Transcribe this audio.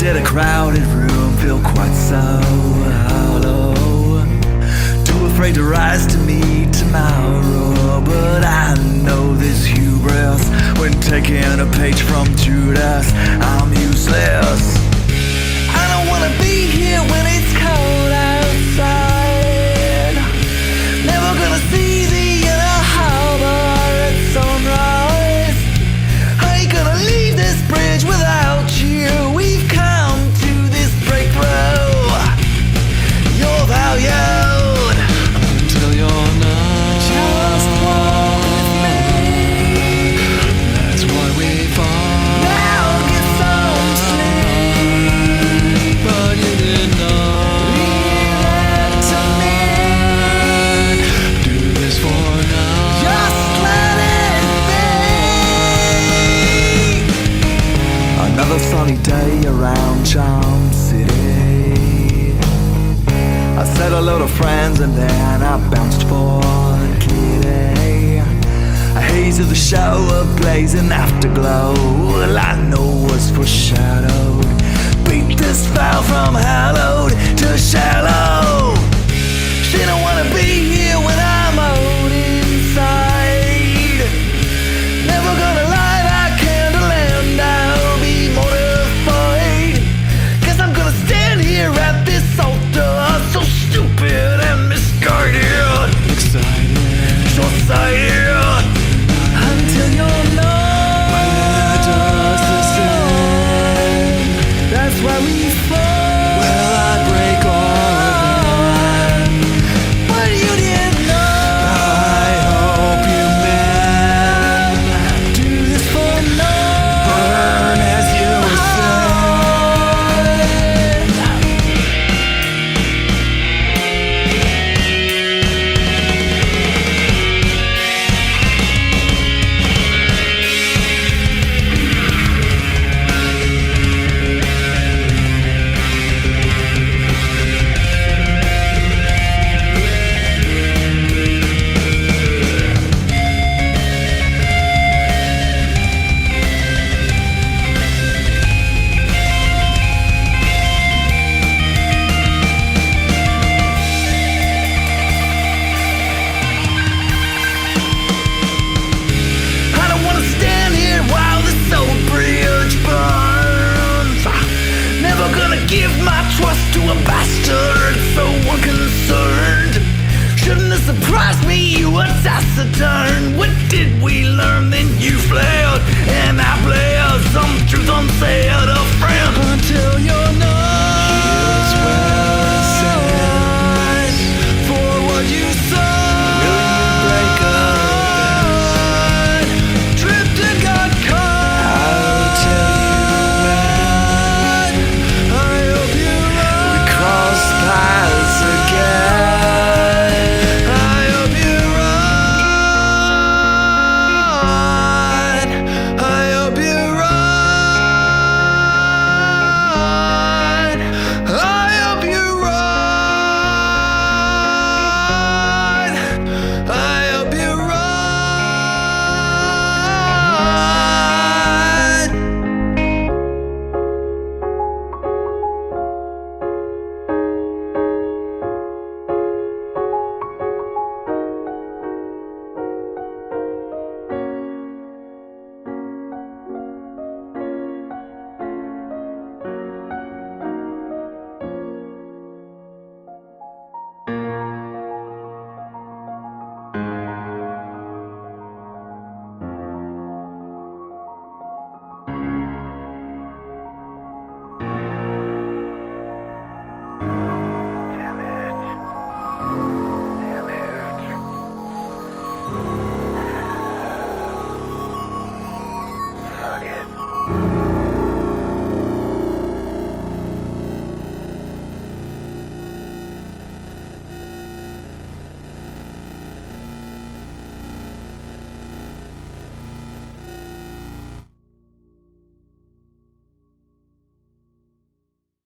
did a crowded room feel quite so hollow? Too afraid to rise to meet tomorrow, but I know this hubris. When taking a page from Judas, I'm useless. I don't wanna be here when it's cold outside. Never gonna see the inner harbor at sunrise. I ain't gonna leave this bridge without you. We've come to this breakthrough. You're valued until you're not. Just walk with me. That's why we fought. Now get some sleep. But you did not. Leave it to me. Do this for now. Just let it be. Another sunny day around Charm City. I said hello to friends and then I bounced for Kitty. A haze of the show, a blazing afterglow. All I know was foreshadowed. Beat this foul from hallowed to shallow. She don't wanna be here when I'm out inside. Never gonna light a candle and I'll be mortified. Guess I'm gonna stand here at this altar, so stupid and misguided, excited, short-sighted, until you're not. Where does this end? That's why we fall. Will I break or bend? But you didn't know. I hope you mend. Do this for no. Burn as you ascend. I don't wanna stand here while this old bridge burns. Never gonna give my trust to a bastard so unconcerned. Shouldn't have surprised me, you were taciturn. What did we